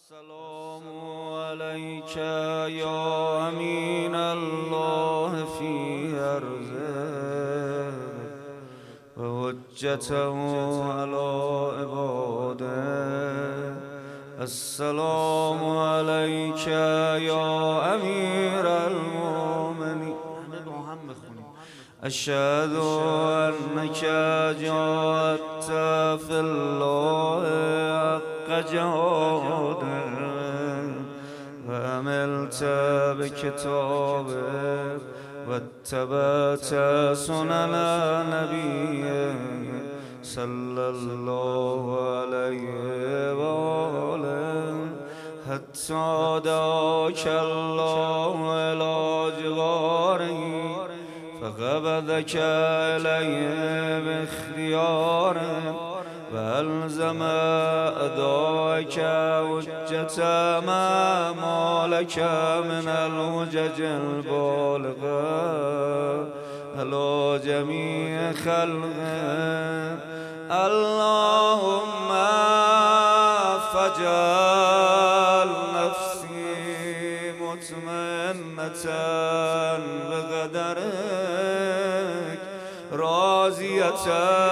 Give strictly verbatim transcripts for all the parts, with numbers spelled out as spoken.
السلام عليك يا أمين الله في أرضه وحجته على عباده. السلام عليك يا أمير المؤمنين. أشهد أنك جاهدت في الله حق جهاده وعملت بكتابه واتبعت سنن نبيه صلى الله عليه وآله حتى دعاك الله إلى جواره فقبضك إليه باختياره وألزم أداك حجة ما مالك من الحجج البالغة على جميع خلقه. اللهم فاجعل نفسي مطمئنة بقدرك راضية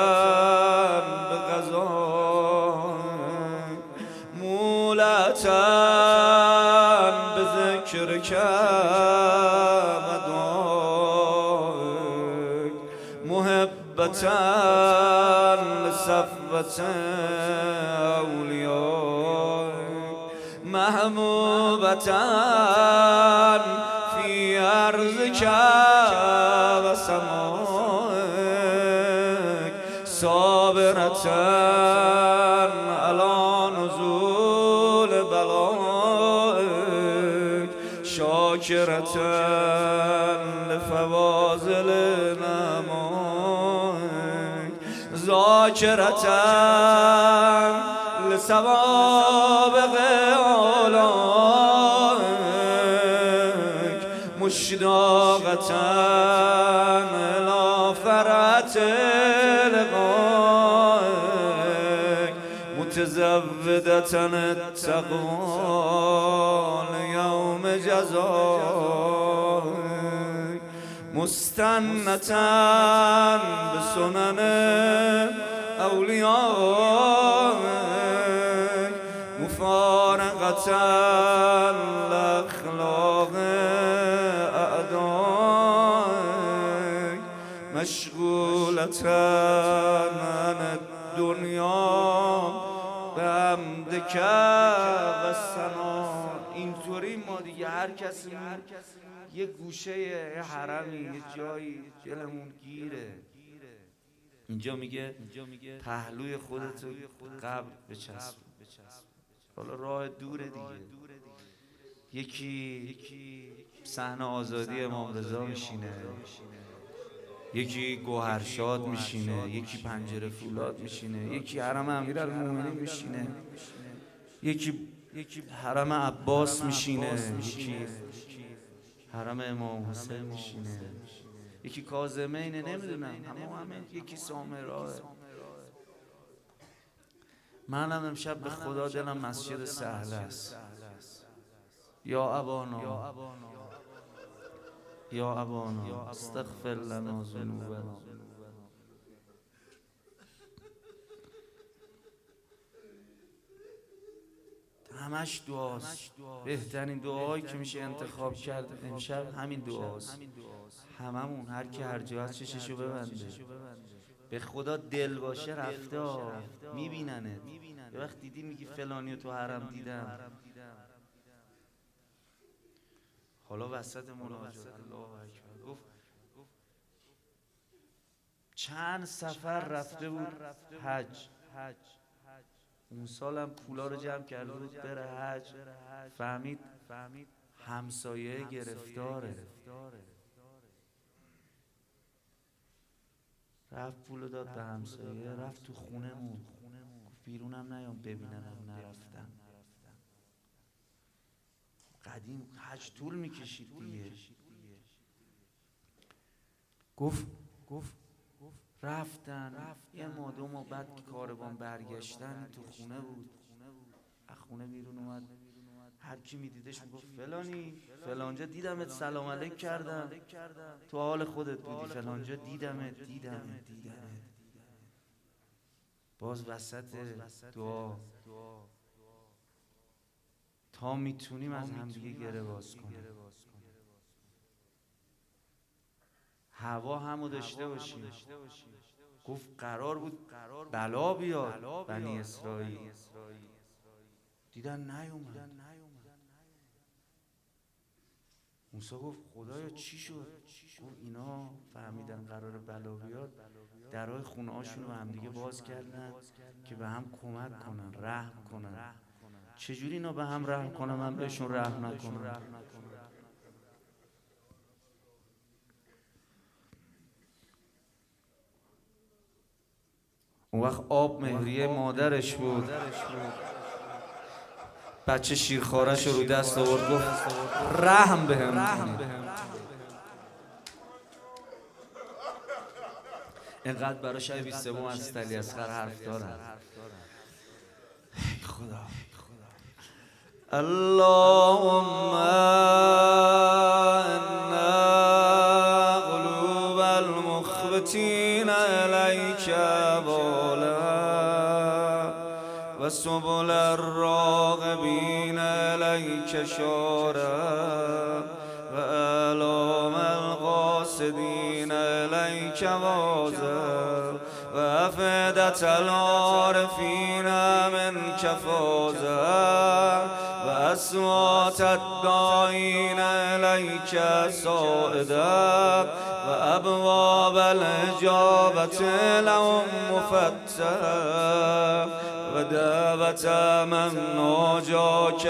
بقضائك مولة بذكرك ودعائك محبة لصفوة أوليائك محبوبة في أرضك وسمائك صابرة على نزول بلائك شاكرة لفواضل نعمائك ذاكرة لسوابق آلائك مشتاقة إلى فرحة لقائك متزودة التقوى ليوم جزائك مستنة بسنن أوليائك مفارقة لأخلاق أعدائك مشغولة عن الدنیا بحمدک و ثنا. اینطوری ما دیگه هر کسی یه گوشه یه حرمی یه جایی دلمون گیره. اینجا میگه پهلوی خودتو قبر بچسب. حالا راه دوره دیگه. یکی صحن آزادی امام رضا میشینه، یکی گوهرشاد میشینه، یکی پنجره فولاد میشینه، یکی حرم امیرالمومنین میشینه، یکی حرم عباس میشینه، یکی حرم امام حسین میشینه، یکی کاظمینه، نمیدونم همه همه یکی سامراه. منم امشب به خدا دلم مسجد سهل است. یا ابانا یا ابانا استغفر لنا ذنوبنا. همش دعاست. بهترین دعایی که میشه انتخاب کرد امشب همین دعاست. هممون هر کی هر جا هست چششو ببنده. به خدا دل باشه رفته میبیننت. یه وقت دیدی میگی فلانیو تو حرم دیدم. حالا وسط مناجات الله اکبر گفت چند سفر رفته بود حج. اون سالم پولا رو جمع کرده بود بره حج. فهمید همسایه گرفتاره. رفت پولو داد به همسایه، رفت تو خونه مون. بیرونم نیام ببیننم. نرفتم. قدیم حج طول میکشید دیگه. گفت گفت رفتن یه ماه دو ماه بعد که کاروان برگشتن تو خونه بود. از خونه بیرون اومد هر کی میدیدش میگفت فلانی فلانجا دیدمت سلام علیک کردم، تو حال خودت بودی، فلانجا دیدمت دیدمت دیدمت. باز وسط دعا تا میتونیم از همدیگه گره باز کنیم، هوا همو داشته باشیم. گفت قرار بود بلا بیاد بنی اسرائیل، دیدن نیومد. موسی گفت خدایا چی شد؟ گفت اینا فهمیدن قرار بلا بیاد، درهای خونه هاشون رو هم دیگه باز کردن که به هم کمک کنن، رحم کنن. چجوری اینا به هم رحم کنن من بهشون رحم نکنم؟ اون وقت آب مهریه مادرش بود، بچه شیرخوارش رو دست آورد گفت رحم بهم کنید. اینقدر برای شب بیست سوم از علیاصغر حرف دارن. ای خدا اللهم ان قلوب المخبتین الیک بالا و سبل الراغبین الیک شارع و آلام القاصدین الیک واضح و افئدة العارفین منک فاضح و اصوات الداعین الیک صاعدا و ابواب الاجابة لهم مفتحة و دعوة من ناجاک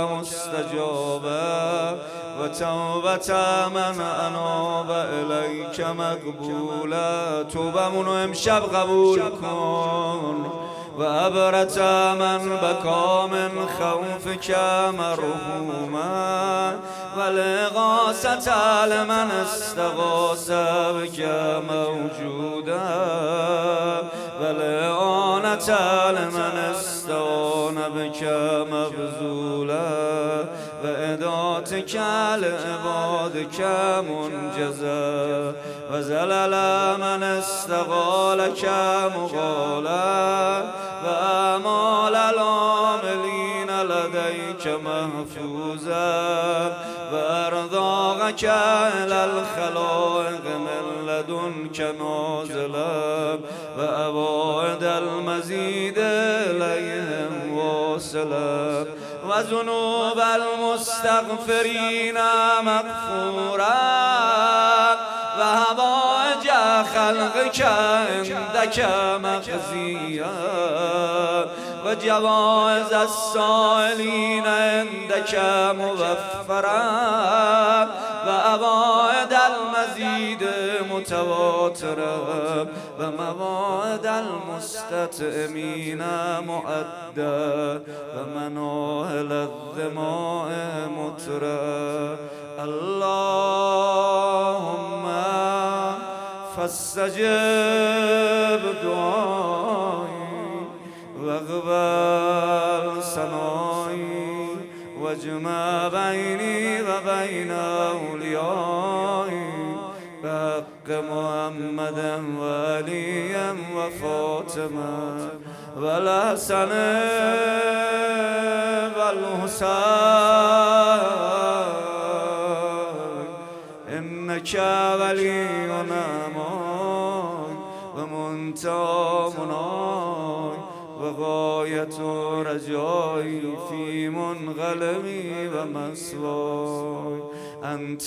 مستجابة و توبة من اناب الیک مقبوله. توبمونو امشب قبول کن. و عبرت من بکا من خوفک مرحوما و لغاست لمن استغاث بک موجودا و لعانت لمن استعان بک مبذولا و اداتک لعبادک منجزا و زلل من استقالک مقالا و اعمال العاملین لدیک محفوظا و ارزاقک الی الخلائق من لدنک نازلا و اوائد المزید الیهم واصلا و ذنوب المستغفرین مغفورا و حوائج خلقک عندک مقضیا و جوائز السائلین عندک موفرا و اوائد المزید متواترا و مواعد المستطعمین مؤدا و مناهل الظماء مترا. اللهم فاستجب دعایی واقبل ثنایی واجمع بینی و بین اولیایی بحق محمد و علی و فاطمه و الحسن و الحسین انک ولی نمای و منتهی منای و غایت رجایی فی منقلبی و مسوای انت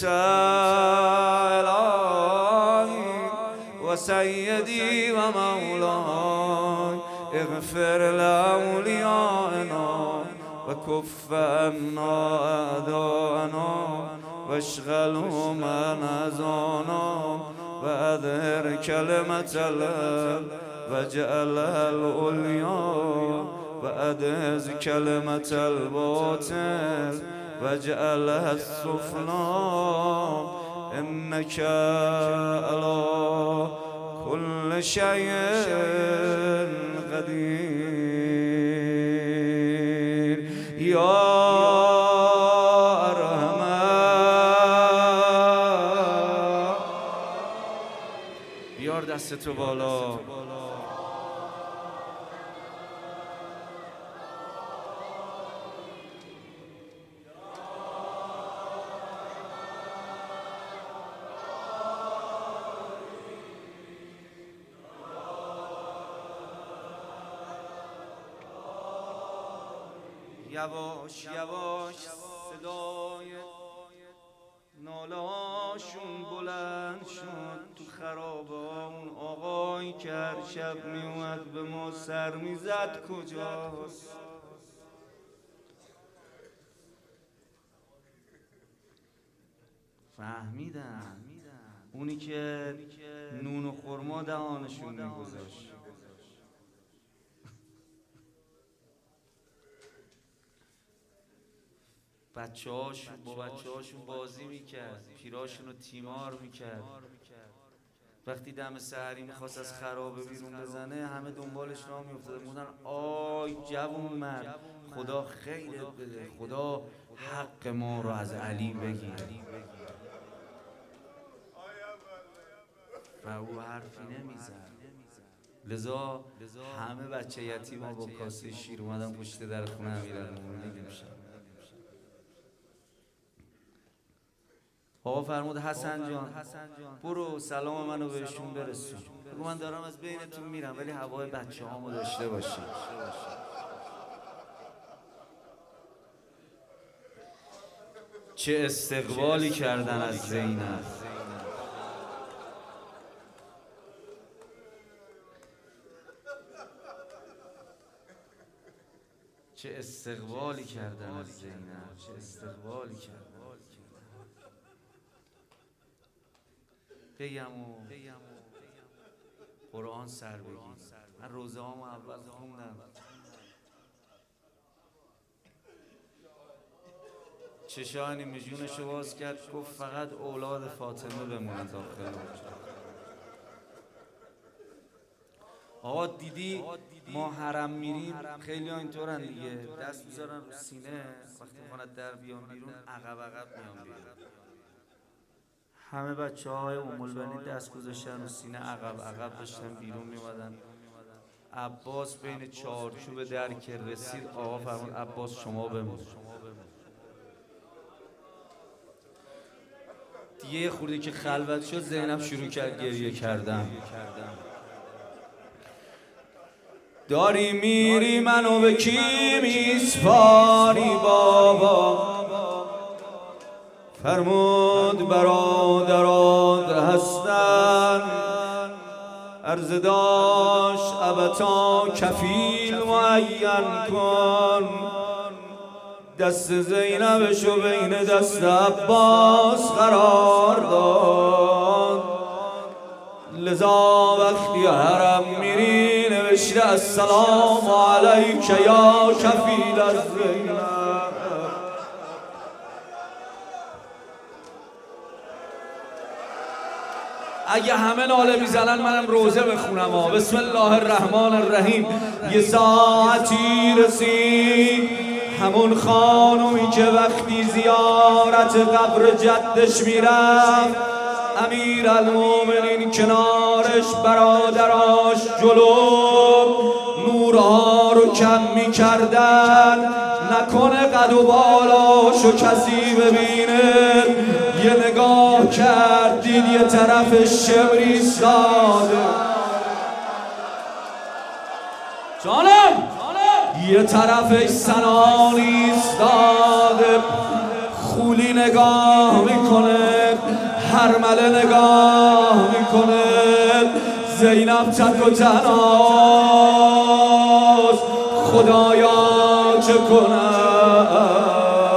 الهی و سیدی و مولای اغفر لاولیائنا و کف عنا اعداءنا واشغلهم عن اذانا و اظهر کلمة الحق واجعلها العلیا و ادحض کلمة الباطل واجعلها السفلی انک علی كل شيء قدير. يا دستتو بالا. یواش یواش صدای نالاشون بلند شد تو خرابه اون آقایی که هر شب میومد به ما سر میزد کجاست؟ فهمیدم اونی که نون و خرما دهانشون میگذاشت. بچه هاشون با بچه هاشون بازی میکرد، پیراشون رو تیمار میکرد. وقتی دم سحری میخواست از خرابه بیرون بزنه همه دنبالش راه میافتادن، میگفتن آی جوون مرد، خدا خیرت بده، خدا حق ما رو از علی بگیر. و او حرفی نمیزد. لذا همه بچه یتیما با کاسه شیر اومدن پشت در خونه امیرالمومنین امشب. آقا فرمود حسن جان برو سلام منو بهشون برسون، بگو من دارم از بینتون میرم ولی هوای بچه هامو داشته باشی. چه استقبالی کردن از زینب، چه استقبالی کردن از زینب، چه استقبالی کردن. بگم و قرآن سر بگیم. من روزه هامو اول خوندم، چشانی میجونشو باز کرد گفت فقط اولاد فاطمه بمونن داخل. آقا دیدی ما حرم میریم خیلی ها اینطورن دیگه، دست میذارن رو سینه وقتی میخوان در بیان بیرون عقب عقب میان بیرون. همه بچه های ام البنین دست گذاشتن رو سینه عقب عقب داشتن بیرون میمدن. عباس بین چارچوب در که رسید آقا فرمود عباس شما بمون. دیگه یه خوردی که خلوت شد زینب شروع کرد گریه کردن. داری میری منو به کی میسپاری بابا؟ فرمود برادرات هستن، عرض داشت ابتا کفیل معین کن. دست زینبشو بین دست عباس قرار داد. لذا وقتی حرم میری نوشته السلام علیک یا کفیل از زینب. اگه همه ناله میزنن منم روزه بخونم ها. بسم الله الرحمن الرحیم. یه ساعتی رسید همون خانومی که وقتی زیارت قبر جدش میرفت امیرالمومنین کنارش، برادراش جلو نورها رو کم میکردن نکنه قد و بالاشو کسی ببینه. یه نگاه کرد دید یه طرف شمری ساده جانم، یه طرفش سنانی استاده. خولی نگاه میکنه، هرمله نگاه میکنه. زینب تک و تناست، خدایا چه کنم.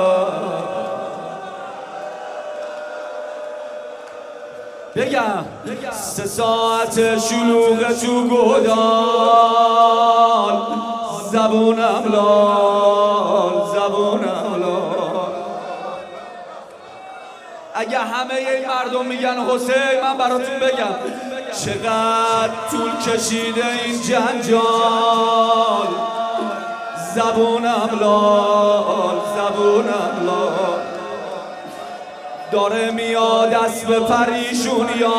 بگم سه ساعت شلوغ تو گودال، زبونم لال زبونم لال. اگه همه این مردم میگن حسین من براتون بگم چقدر طول کشیده این جنجال. زبونم لال زبونم لال. داره میاد اسب پریشونیال،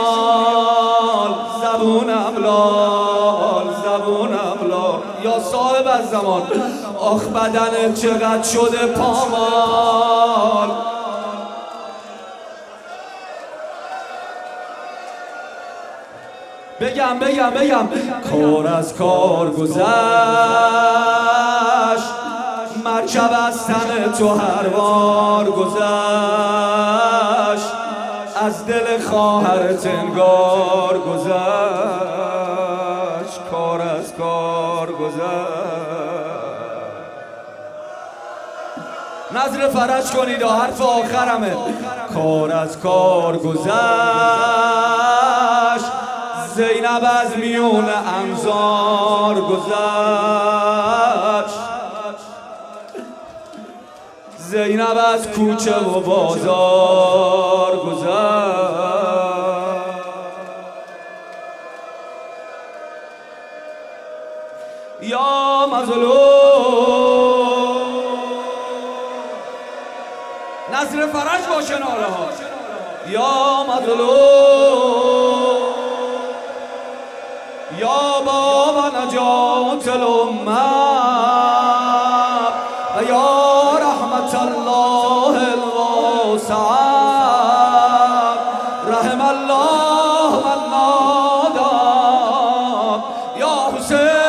زبونم لال زبونم لال. یا صاحب از زمان آخ بدن چقدر شده پامال. بگم بگم بگم کار از کار گذشت، مرکب از تن تو هر بار گذشت، از دل خواهرت انگار گذشت، کار از کار گذشت. نظر فرج کنید و حرف آخرمه. کار از کار گذشت، زینب از میون انظار گذشت، زینب از کوچه و بازار گذشت. یا مظلوم نظر فرج باشه ناله ها. یا مظلوم یا بابا نجات الامه و یا رحمت الله الواسعه، رحم الله من نادى یا حسین.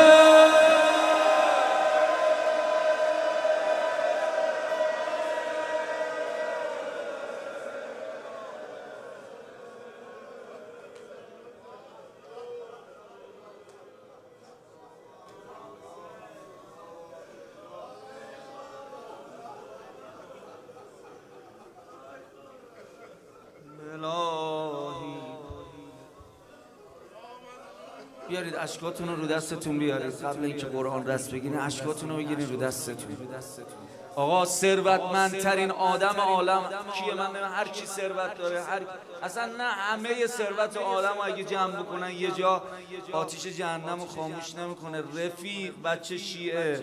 بیارید اشکاتون رو رو دستتون بیارید قبل اینکه قرآن دست بگیرین اشکاتون رو بگیرید رو دستتون. آقا ثروتمندترین آدم عالم کیه؟ من نمیدونم، هر کی ثروت داره، هر اصلا نه همه ثروت عالم رو اگه جمع بکنن یه جا آتیش جهنم رو خاموش نمیکنه. رفیق بچه شیعه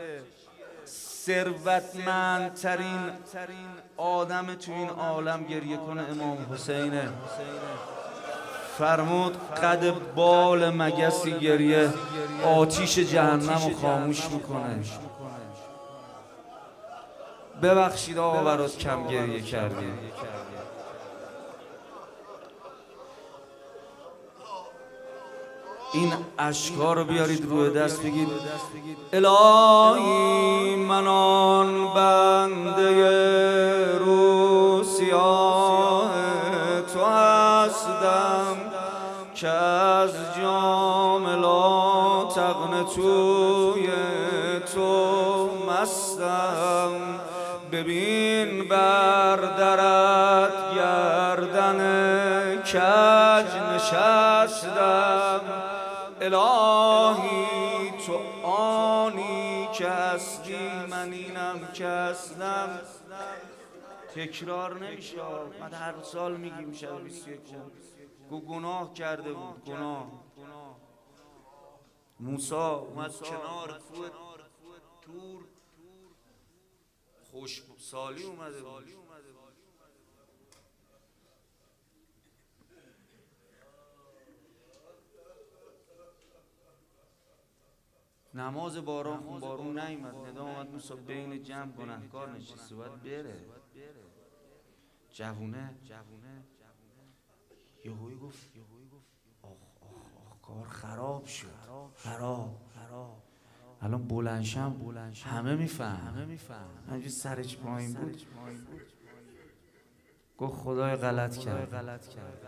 ثروتمندترین آدم تو این عالم گریه کنه امام حسینه. فرمود قد بال مگسی گریه آتیش جهنم رو خاموش میکنه. ببخشید آقا برات کم گریه کردیم. این اشکا رو بیارید روی دست بگید الهی من آن بنده رو سیاه تو هستم که از جام لا تغن توی تو مستم. ببین بر درت گردن کج نشستم. الهی تو آنی که هستی من اینم که هستم. تکرار نمیشه، من هر سال میگیم شب بیست و یکم گو گناه کرده بود. گناه موسی اومد کنار کوه تور خوش سالی اومده بود. نماز باران خون بارون نیامد. ندا اومد موسی بین جمع گناهکار نشسته باید بره. جوونه یهویی گفت آخ آخ آخ کار خراب شد. خراب خراب الان بلندشم همه میفهم. همینجوری سرش پایین بود گفت خدای غلط کرد.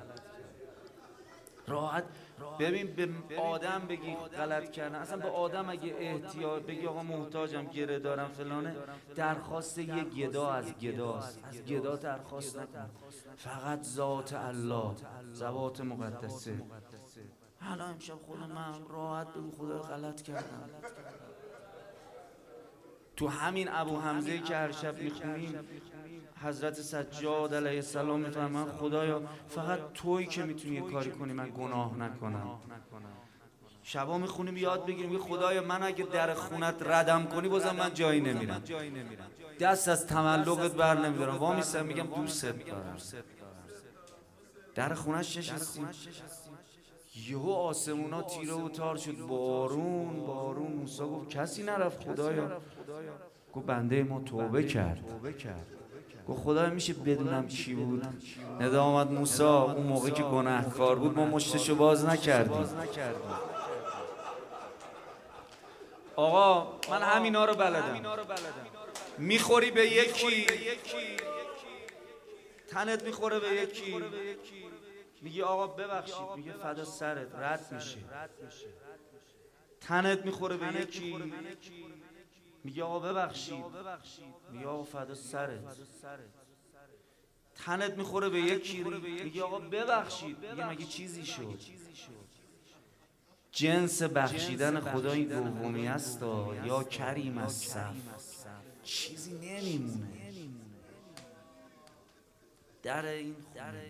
راحت ببین به آدم بگی غلط کردن، اصلا به آدم اگه احتیاج بگی آقا محتاجم گره دارم فلانه، درخواست یه گدا از گداست. از گدا درخواست نکن، فقط ذات الله ذوات مقدسه. حالا امشب خود من راحت بگو خدای غلط کردم. تو همین ابو حمزه که هر شب میخونیم حضرت سجاد علیه السلام میفرمان خدایا فقط تویی که میتونی یه کاری کنی من گناه نکنم. شبا میخونیم یاد بگیریم خدایا من اگه در خونت ردم کنی بازم من جایی نمیرم. دست از تملقت بر نمیدارم، وا میستم میگم دوست دارم. در خونش نشستیم، یهو آسمونا تیره و تار شد، بارون بارون. موسی گفت کسی نرفت خدایا؟ گفت بنده ما توبه کرد. گفت خدایا میشه بدونم کی بود؟ ندا آمد موسی، اون موقع که گناهکار بود ما مشتشو باز نکردیم. آقا من همینا رو بلدم. میخوری به یکی، تنت میخوره به یکی، میگی آقا ببخشید، میگه فدا سرت، رد میشه. تنت میخوره به یکی، میگه آقا ببخشید، میگه آقا فدا سرت. تنت میخوره به یکی، میگه آقا ببخشید، میگه مگه چیزی شد؟ جنس بخشیدن خدا این دومی است، یا کریم از صف، چیزی نمیمونه در این خونه.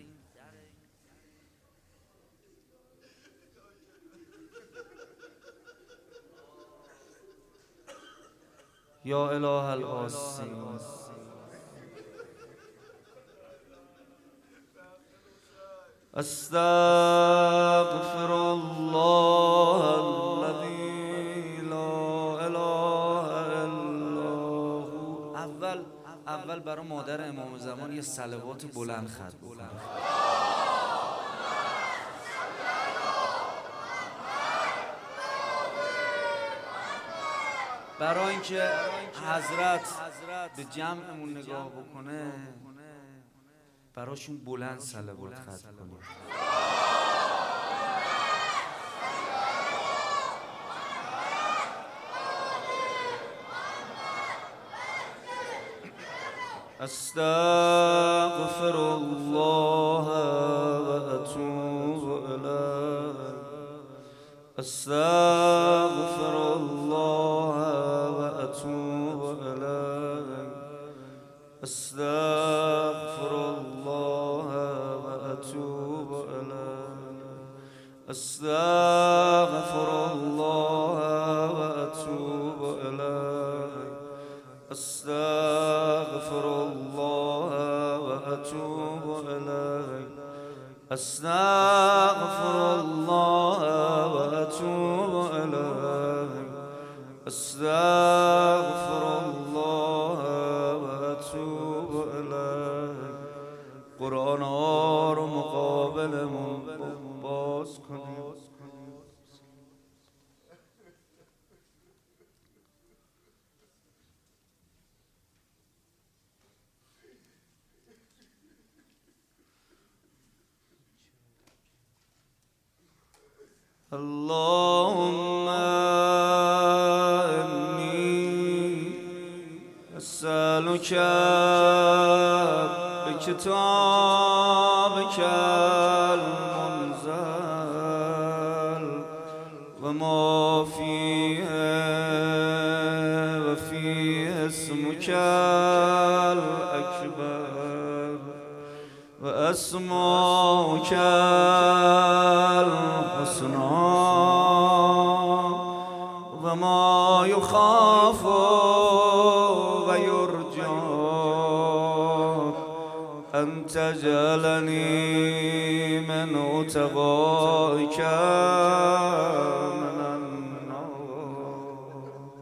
یا اله الآسین، استغفر الله الذی لا اله الا هو. اول اول برای مادر امام زمان یه صلوات بلند خط بکنه. برای اینکه حضرت به جمعمون نگاه بکنه، براشون بلند صلوات خط کنیم. استغفر الله و اتوب الیه، استغفر الله و اتوب الیه، استغفر الله و اتوب الیه، استغفر الله و اتوب الیه، استغفر الله و اتوب الیه، استغفر الله و اتوب الیه، استغفر الله و اتوب الیه. قرآن ها رو مقابلمون باز کنیم. اللهم إني أسألك بكتابك المنزل وما فيه وفيه اسمك الأكبر وأسماؤك الحسنى وما يخاف ويرجى أن تجعلني من عتقائك من النار.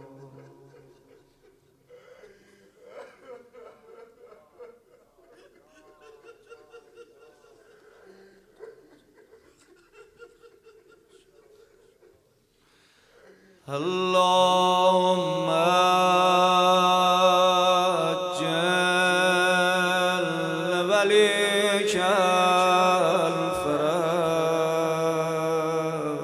اللهم عجل وليك الفرج.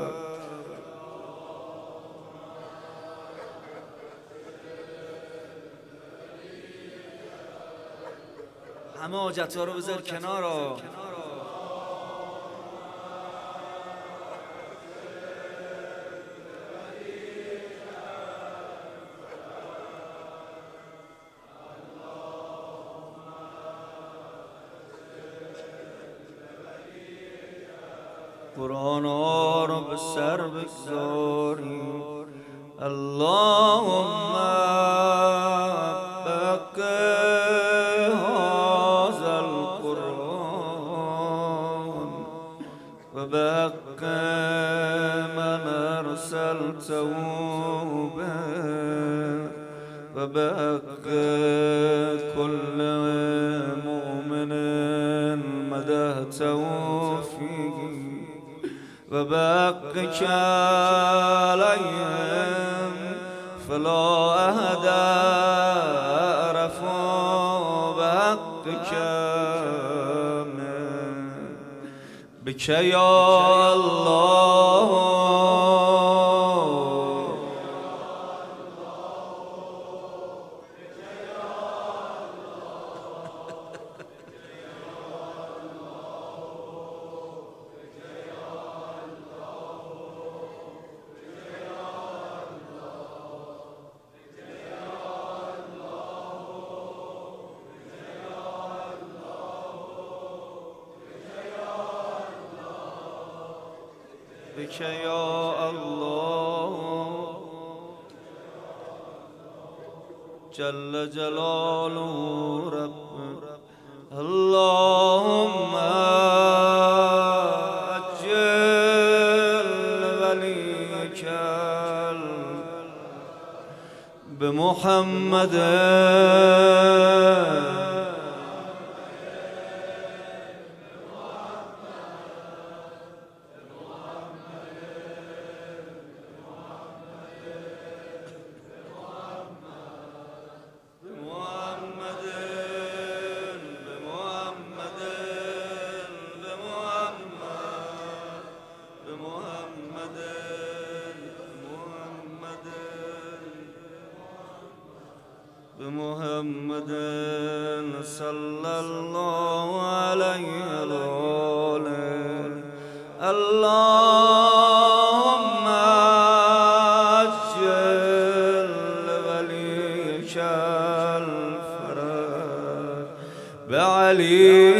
همه حاجت‌ها رو بذار کنار. قرآن ها رو به سر بگذاریم. اللهم بقر هذا القرآن وبحق من أرسلته به وبحق كل مؤمن مدحته فيه وبحقك عليهم فلا أحد أعرف بحقك بك يا الله بك يا الله جل جلاله رب اللهم أجل وليك بمحمد بمحمد صلى الله عليه وآله اللهم أجل وليك الفرج بعلي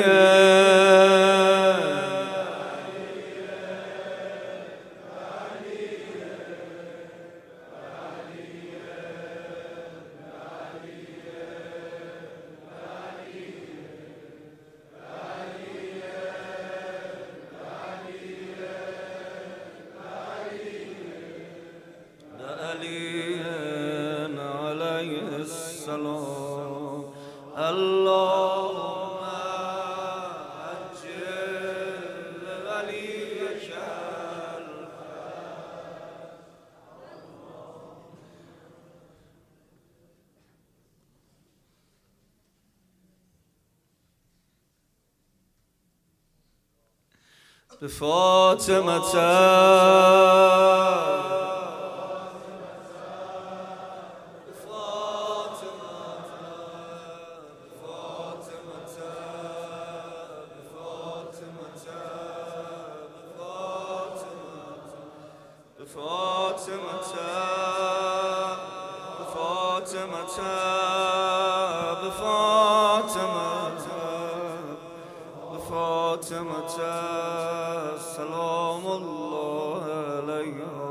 عليه السلام اللهم أجل وليك بفاطمة بفاطمة بفاطمة بفاطمة بفاطمة سلام الله عليها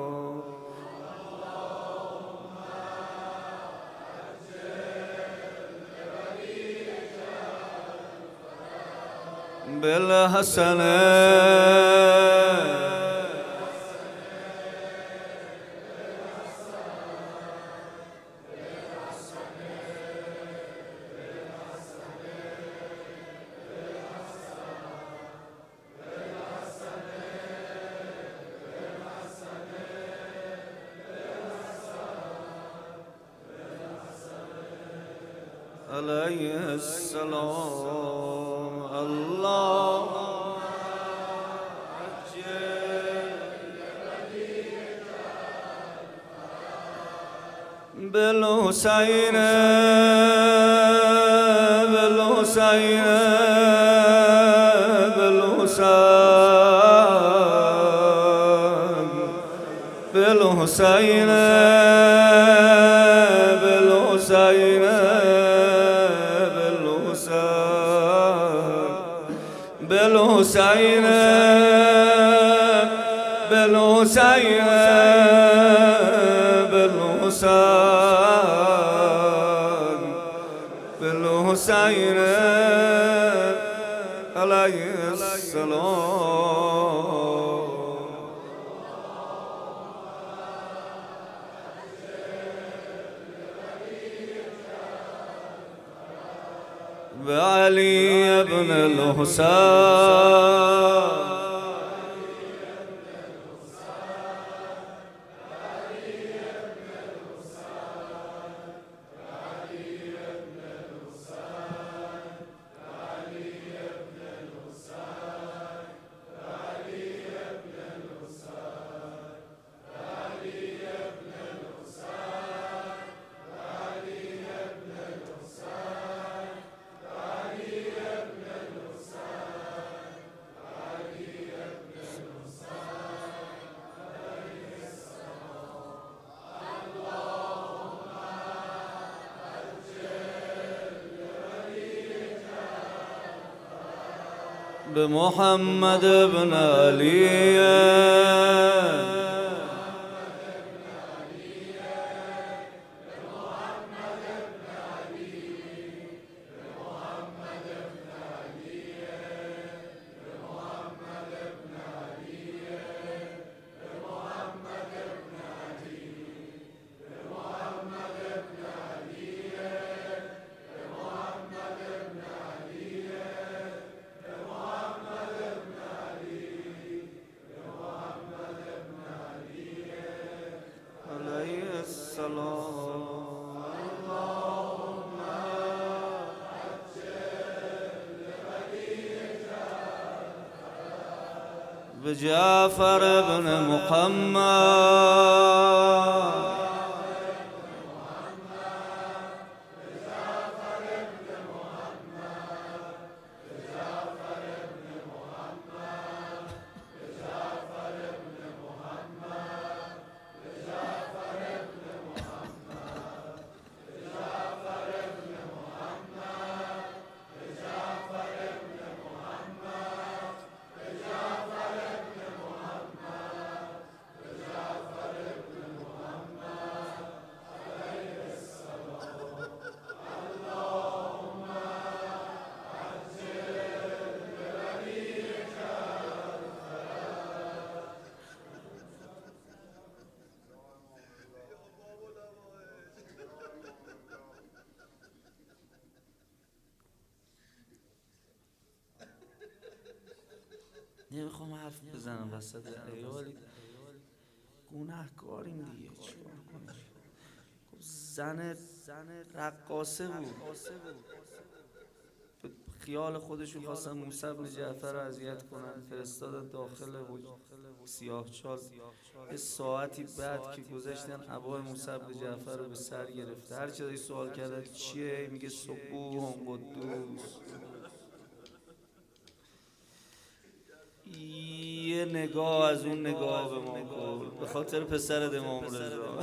بالحسن عليه السلام اللهم أجل بالحسين بالحسين بالحسين بالحسين بالحسين بالحسين بالحسين بالحسين بالحسين الحسین علیه السلام بعلی ابن الحسین بمحمد بن علي بجعفر بن محمد نمیخوام حرف بزنم وسط ایالی گناهکاریم دیگه چیکار کنیم. زن رقاصه بود، خیال خودشون خواستن موسی بن جعفر رو اذیت کنن، فرستادن داخل سیاهچال. یه ساعتی بعد که گذاشتن عبای موسی بن جعفر رو به سر گرفته. هر چیزی سوال کردن چیه میگه سبوح قدوس. یه نگاه از اون نگاه به ما کن به خاطر پسر امام رضا.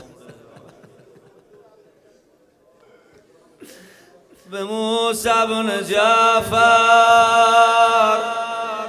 به موسی بن جعفر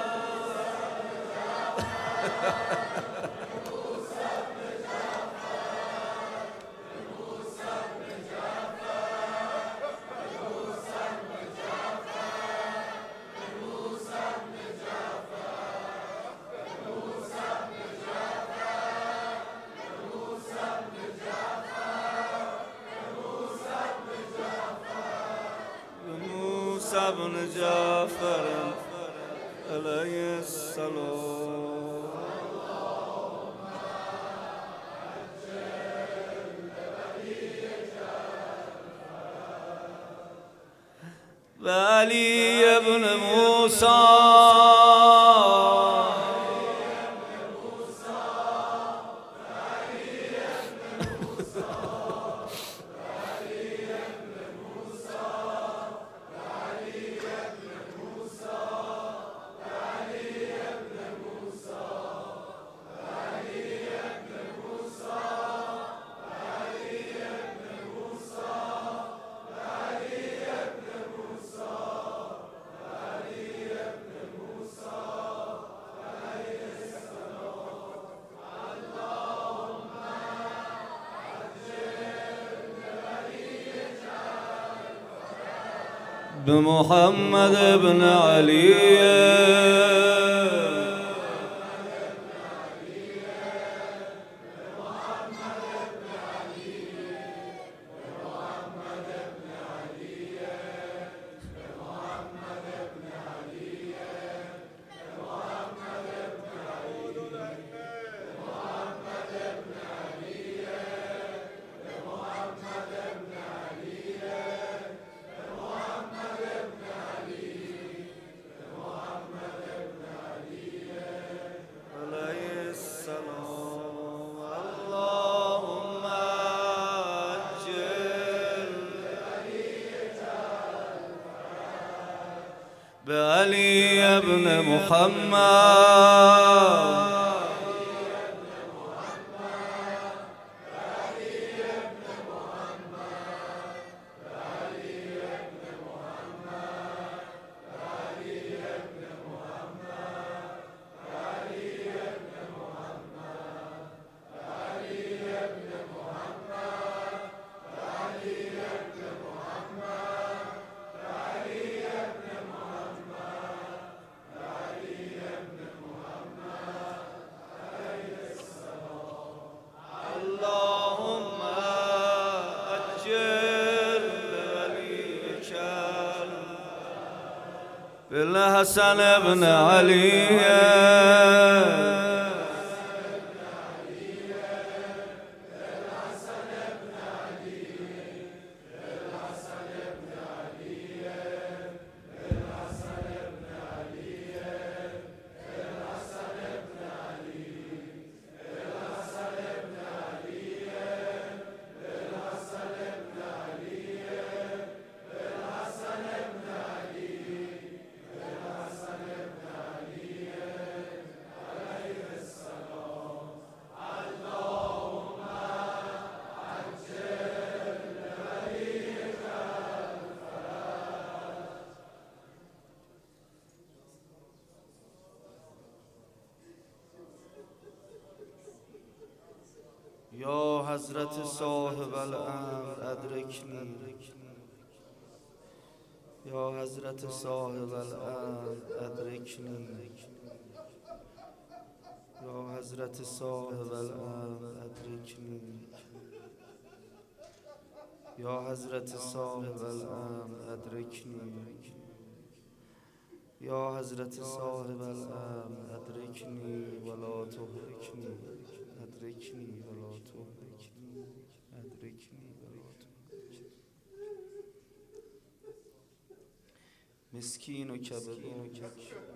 بن جعفر علیه السلام و علی ابن موسی بمحمد ابن علي بعلي ابن محمد بالحسن ابن علي یا حضرت صاحب الامر ادرکنی یا حضرت صاحب الامر ادرکنی یا حضرت صاحب الامر ادرکنی یا حضرت صاحب الامر ادرکنی یا حضرت صاحب الامر ادرکنی ولا تهلکنی ادرکنی ولا تهلکنی ادرکنی ولا تهلکنی مسکین و کبد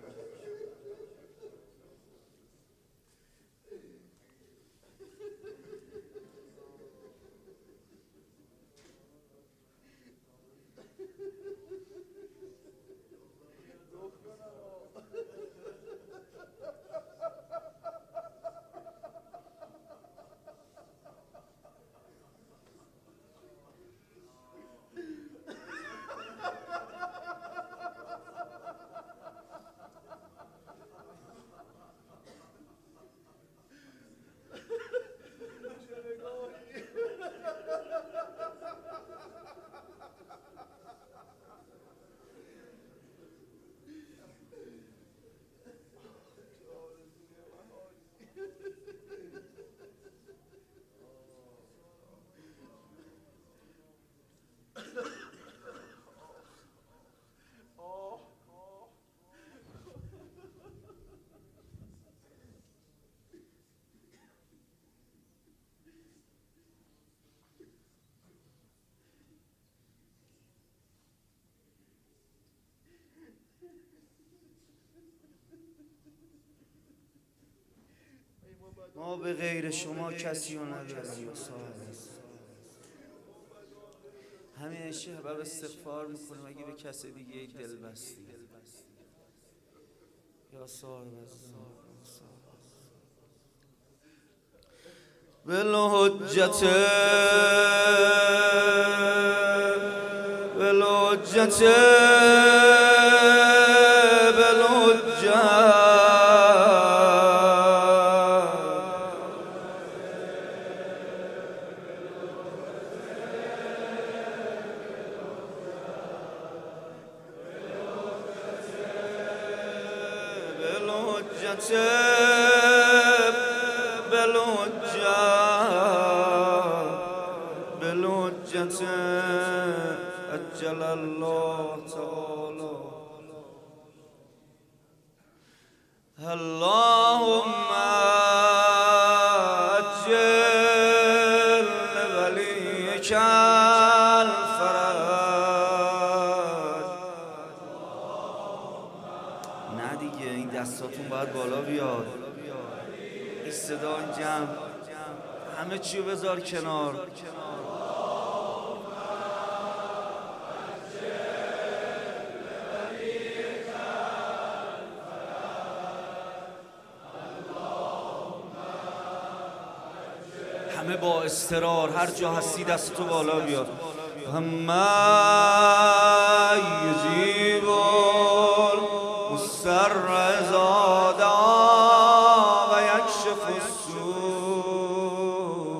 ما به غیر شما کسی رو نداریم یا صاحب همیشه باب استغفار میکنیم اگه به کسی دیگه ای دل بستی یا صاحب بالحجت بالحجت بالحجت بالحجت بالحجت بالحجت عجل الله تعالی اللهم عجل لوليك الفرج. نه دیگه این دستاتون باید بالا بیاد. این صدا این جمع همه چیو بذار کنار. همه با اصرار هر جا هستی دست تو بالا بیار. همه یجیب المضطر اذا دعا و یکشف السوء.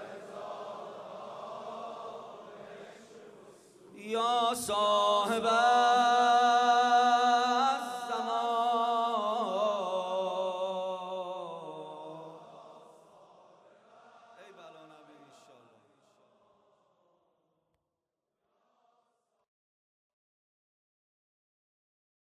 یا صاحب